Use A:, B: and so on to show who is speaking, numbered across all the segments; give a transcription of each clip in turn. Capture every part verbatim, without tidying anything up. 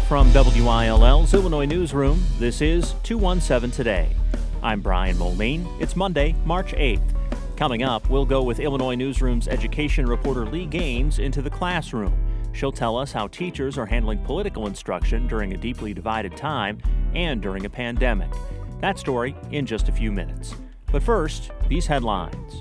A: From W I L L's Illinois Newsroom, this is two one seven Today. I'm Brian Moline. It's Monday, March eighth. Coming up, we'll go with Illinois Newsroom's education reporter Lee Gaines into the classroom. She'll tell us how teachers are handling political instruction during a deeply divided time and during a pandemic. That story in just a few minutes. But first, these headlines.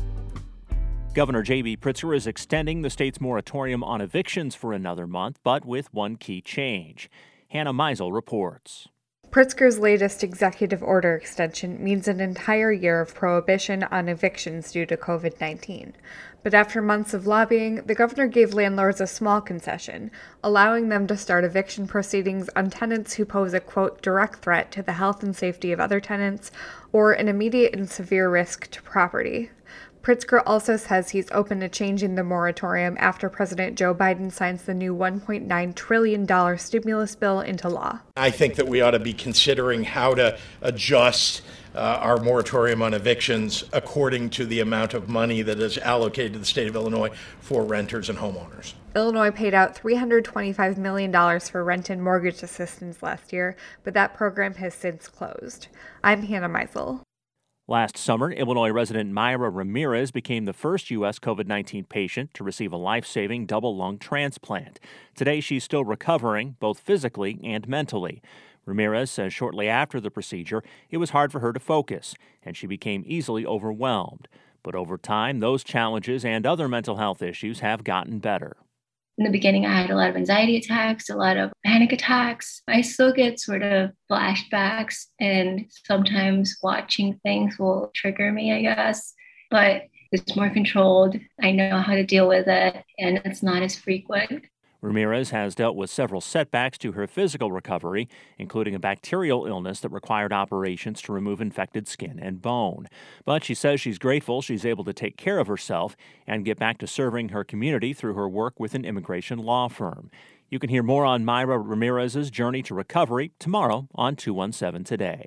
A: Governor J B Pritzker is extending the state's moratorium on evictions for another month, but with one key change. Hannah Meisel reports.
B: Pritzker's latest executive order extension means an entire year of prohibition on evictions due to covid nineteen. But after months of lobbying, the governor gave landlords a small concession, allowing them to start eviction proceedings on tenants who pose a, quote, direct threat to the health and safety of other tenants or an immediate and severe risk to property. Pritzker also says he's open to changing the moratorium after President Joe Biden signs the new one point nine trillion dollars stimulus bill into law.
C: I think that we ought to be considering how to adjust uh, our moratorium on evictions according to the amount of money that is allocated to the state of Illinois for renters and homeowners.
B: Illinois paid out three hundred twenty-five million dollars for rent and mortgage assistance last year, but that program has since closed. I'm Hannah Meisel.
A: Last summer, Illinois resident Myra Ramirez became the first U S covid nineteen patient to receive a life-saving double lung transplant. Today, she's still recovering, both physically and mentally. Ramirez says shortly after the procedure, it was hard for her to focus, and she became easily overwhelmed. But over time, those challenges and other mental health issues have gotten better.
D: In the beginning, I had a lot of anxiety attacks, a lot of panic attacks. I still get sort of flashbacks, and sometimes watching things will trigger me, I guess. But it's more controlled. I know how to deal with it, and it's not as frequent.
A: Ramirez has dealt with several setbacks to her physical recovery, including a bacterial illness that required operations to remove infected skin and bone. But she says she's grateful she's able to take care of herself and get back to serving her community through her work with an immigration law firm. You can hear more on Myra Ramirez's journey to recovery tomorrow on two one seven Today.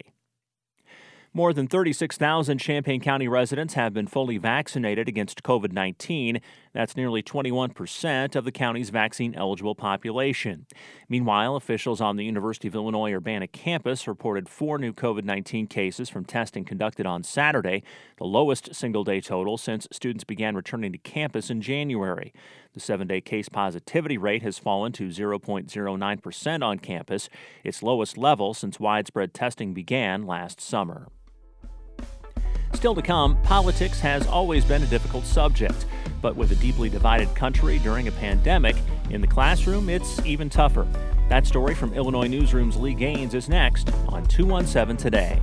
A: More than thirty-six thousand Champaign County residents have been fully vaccinated against covid nineteen. That's nearly twenty-one percent of the county's vaccine-eligible population. Meanwhile, officials on the University of Illinois Urbana campus reported four new covid nineteen cases from testing conducted on Saturday, the lowest single-day total since students began returning to campus in January. The seven-day case positivity rate has fallen to zero point zero nine percent on campus, its lowest level since widespread testing began last summer. Still to come, politics has always been a difficult subject, but with a deeply divided country during a pandemic, in the classroom, it's even tougher. That story from Illinois Newsroom's Lee Gaines is next on two one seven Today.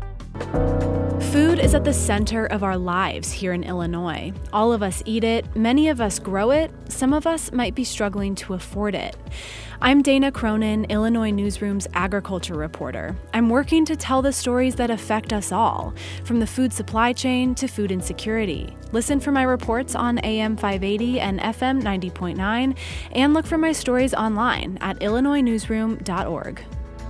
E: Food is at the center of our lives here in Illinois. All of us eat it, many of us grow it, some of us might be struggling to afford it. I'm Dana Cronin, Illinois Newsroom's agriculture reporter. I'm working to tell the stories that affect us all, from the food supply chain to food insecurity. Listen for my reports on A M five eighty and F M ninety point nine, and look for my stories online at illinois newsroom dot org.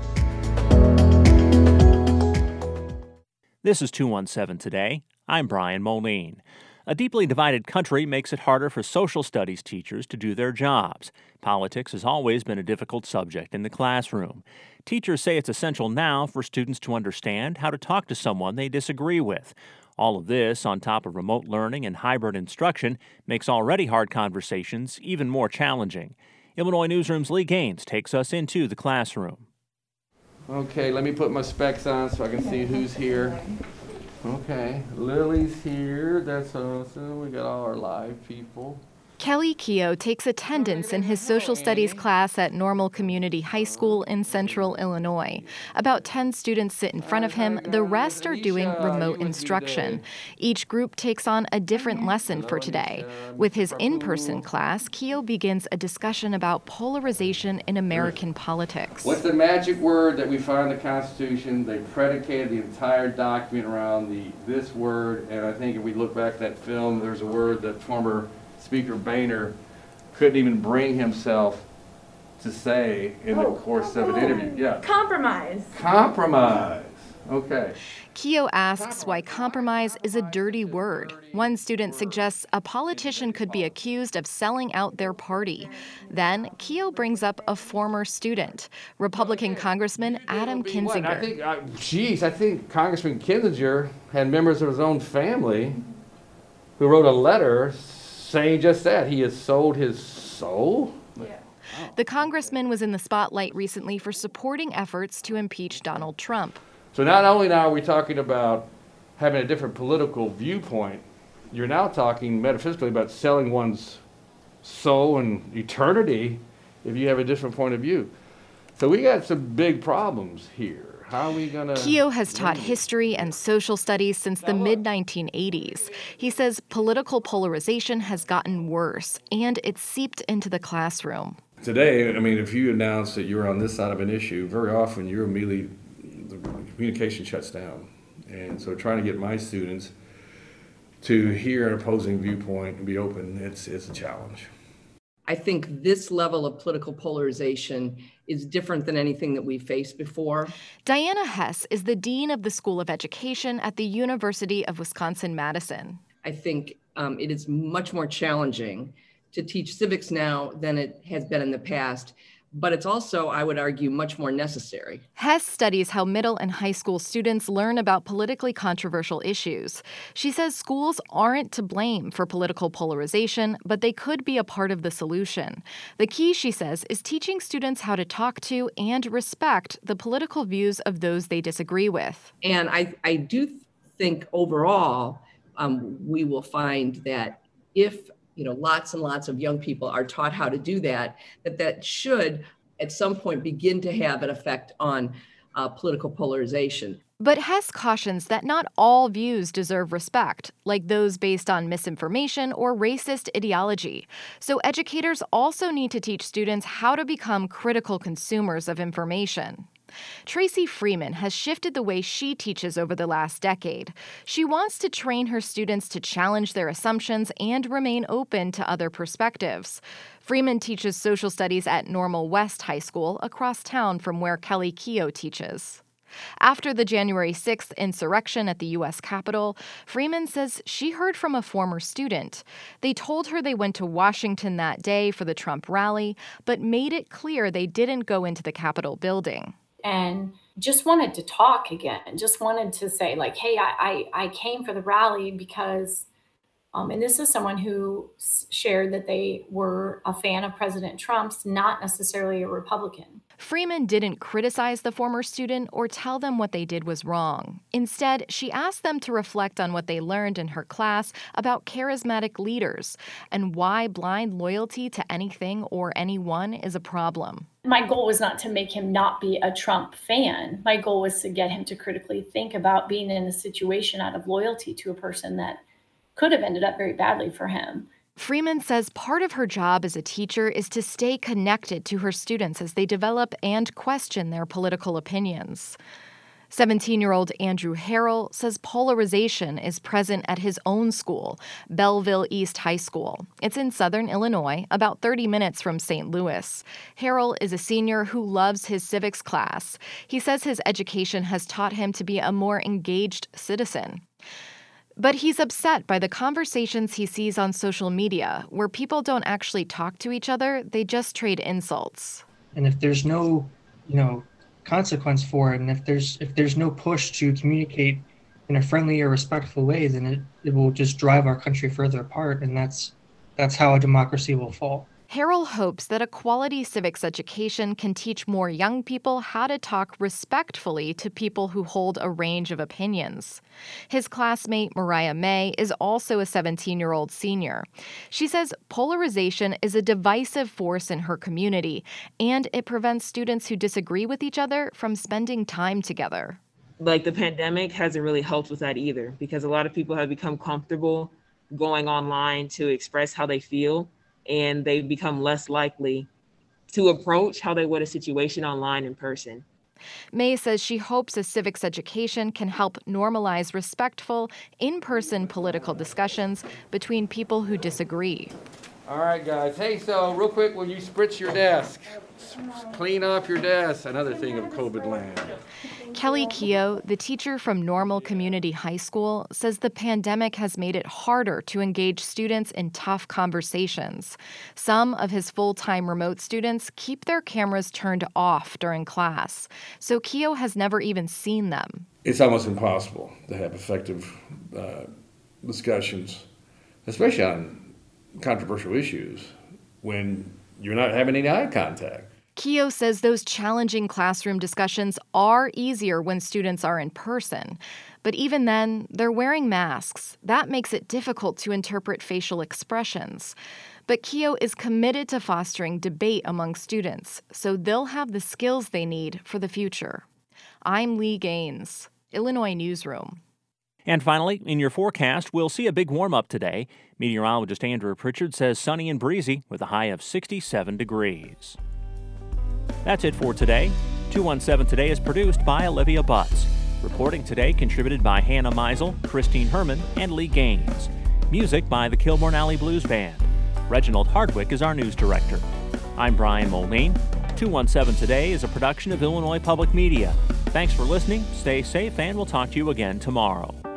A: This is two one seven Today. I'm Brian Moline. A deeply divided country makes it harder for social studies teachers to do their jobs. Politics has always been a difficult subject in the classroom. Teachers say it's essential now for students to understand how to talk to someone they disagree with. All of this, on top of remote learning and hybrid instruction, makes already hard conversations even more challenging. Illinois Newsroom's Lee Gaines takes us into the classroom.
F: Okay, let me put my specs on so I can see who's here. Okay, Lily's here. That's awesome. We got all our live people.
G: Kelly Keogh takes attendance in his social studies class at Normal Community High School in Central Illinois. About ten students sit in front of him. The rest are doing remote instruction. Each group takes on a different lesson for today. With his in-person class, Keogh begins a discussion about polarization in American politics.
F: What's the magic word that we find in the Constitution? They predicated the entire document around the this word, and I think if we look back at that film, there's a word that former Speaker Boehner couldn't even bring himself to say in oh, the course of an interview. Yeah.
H: Compromise.
F: Compromise. Okay.
G: Keogh asks why compromise is a dirty word. One student suggests a politician could be accused of selling out their party. Then Keogh brings up a former student, Republican Congressman Adam Kinzinger.
F: I think, uh, geez, I think Congressman Kinzinger had members of his own family who wrote a letter saying just that. He has sold his soul.
G: The congressman was in the spotlight recently for supporting efforts to impeach Donald Trump.
F: So not only now are we talking about having a different political viewpoint, you're now talking metaphysically about selling one's soul and eternity if you have a different point of view. So we got some big problems here. How are we going to...
G: Keogh has taught history and social studies since the mid nineteen eighties. He says political polarization has gotten worse, and it's seeped into the classroom.
F: Today, I mean, if you announce that you're on this side of an issue, very often you're immediately, the communication shuts down. And so trying to get my students to hear an opposing viewpoint and be open, it's it's a challenge.
H: I think this level of political polarization is different than anything that we've faced before.
G: Diana Hess is the Dean of the School of Education at the University of Wisconsin-Madison.
H: I think um, it is much more challenging to teach civics now than it has been in the past. But it's also, I would argue, much more necessary.
G: Hess studies how middle and high school students learn about politically controversial issues. She says schools aren't to blame for political polarization, but they could be a part of the solution. The key, she says, is teaching students how to talk to and respect the political views of those they disagree with.
H: And I, I do think overall, um, we will find that if you know, lots and lots of young people are taught how to do that, that that should at some point begin to have an effect on uh, political polarization.
G: But Hess cautions that not all views deserve respect, like those based on misinformation or racist ideology. So educators also need to teach students how to become critical consumers of information. Tracy Freeman has shifted the way she teaches over the last decade. She wants to train her students to challenge their assumptions and remain open to other perspectives. Freeman teaches social studies at Normal West High School across town from where Kelly Keogh teaches. After the January sixth insurrection at the U S Capitol, Freeman says she heard from a former student. They told her they went to Washington that day for the Trump rally, but made it clear they didn't go into the Capitol building.
I: And just wanted to talk again, just wanted to say like, hey, I, I, I came for the rally because, um, and this is someone who shared that they were a fan of President Trump's, not necessarily a Republican.
G: Freeman didn't criticize the former student or tell them what they did was wrong. Instead, she asked them to reflect on what they learned in her class about charismatic leaders and why blind loyalty to anything or anyone is a problem.
I: My goal was not to make him not be a Trump fan. My goal was to get him to critically think about being in a situation out of loyalty to a person that could have ended up very badly for him.
G: Freeman says part of her job as a teacher is to stay connected to her students as they develop and question their political opinions. seventeen-year-old Andrew Harrell says polarization is present at his own school, Belleville East High School. It's in southern Illinois, about thirty minutes from Saint Louis. Harrell is a senior who loves his civics class. He says his education has taught him to be a more engaged citizen. But he's upset by the conversations he sees on social media, where people don't actually talk to each other, they just trade insults.
J: And if there's no, you know, consequence for it, and if there's if there's no push to communicate in a friendly or respectful way, then it, it will just drive our country further apart, and that's that's how a democracy will fall.
G: Harrell hopes that a quality civics education can teach more young people how to talk respectfully to people who hold a range of opinions. His classmate, Mariah May, is also a seventeen-year-old senior. She says polarization is a divisive force in her community, and it prevents students who disagree with each other from spending time together.
K: Like the pandemic hasn't really helped with that either, because a lot of people have become comfortable going online to express how they feel, and they become less likely to approach how they would a situation online in person.
G: May says she hopes a civics education can help normalize respectful, in-person political discussions between people who disagree.
F: All right, guys. Hey, so real quick, will you spritz your desk? Clean off your desk, another thing of COVID land.
G: Kelly Keogh, the teacher from Normal Community High School, says the pandemic has made it harder to engage students in tough conversations. Some of his full-time remote students keep their cameras turned off during class, so Keogh has never even seen them.
F: It's almost impossible to have effective uh, discussions, especially on controversial issues, when you're not having any eye contact.
G: Keogh says those challenging classroom discussions are easier when students are in person. But even then, they're wearing masks. That makes it difficult to interpret facial expressions. But Keogh is committed to fostering debate among students, so they'll have the skills they need for the future. I'm Lee Gaines, Illinois Newsroom.
A: And finally, in your forecast, we'll see a big warm-up today. Meteorologist Andrew Pritchard says sunny and breezy with a high of sixty-seven degrees. That's it for today. two one seven Today is produced by Olivia Butts. Reporting today contributed by Hannah Meisel, Christine Herman, and Lee Gaines. Music by the Kilbourne Alley Blues Band. Reginald Hardwick is our news director. I'm Brian Moline. two one seven Today is a production of Illinois Public Media. Thanks for listening, stay safe, and we'll talk to you again tomorrow.